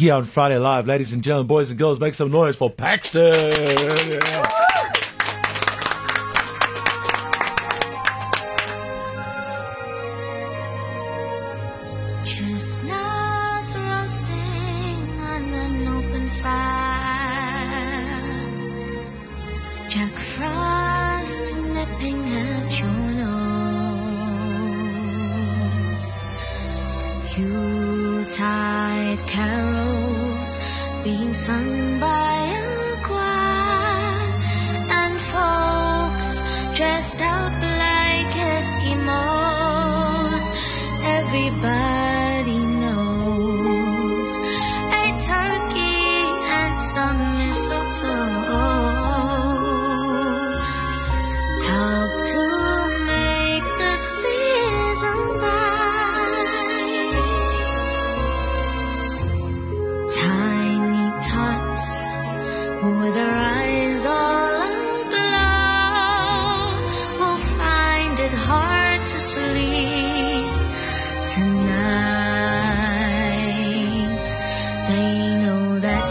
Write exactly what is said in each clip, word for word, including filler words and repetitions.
here on Friday Live. Ladies and gentlemen, boys and girls, make some noise for Paxton. Chestnuts roasting on an open fire, Jack Frost nipping at your nose, Yuletide carols being sung by a choir, and folks dressed up like Eskimos. Everybody with their eyes all aglow will find it hard to sleep tonight. They know that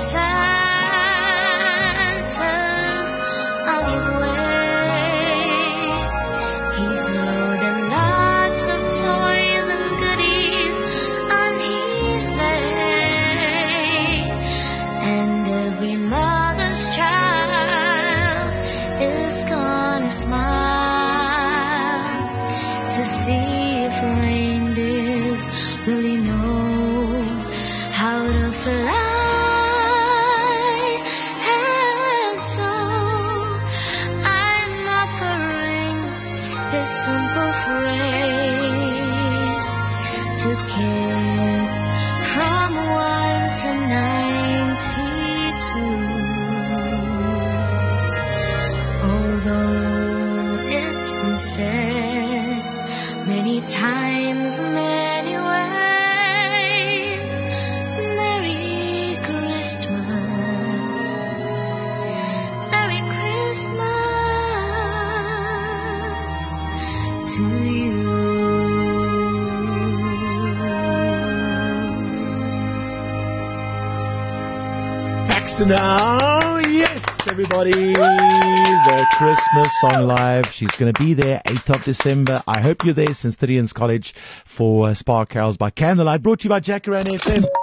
Santa's on his way. He's loaded lots of toys and goodies on his sleigh, and every mother's child is gonna smile to see if reindeers really know how to fly. And so I'm offering this simple phrase to kids from one to ninety-two. Although it's been said many times, many ways, Merry Christmas, Merry Christmas to you. Paxton now, yes, everybody. The Christmas song live. She's going to be there eighth of December. I hope you're there, St Stithians College, for uh, Spark Carols by Candlelight, brought to you by Jacaranda F M.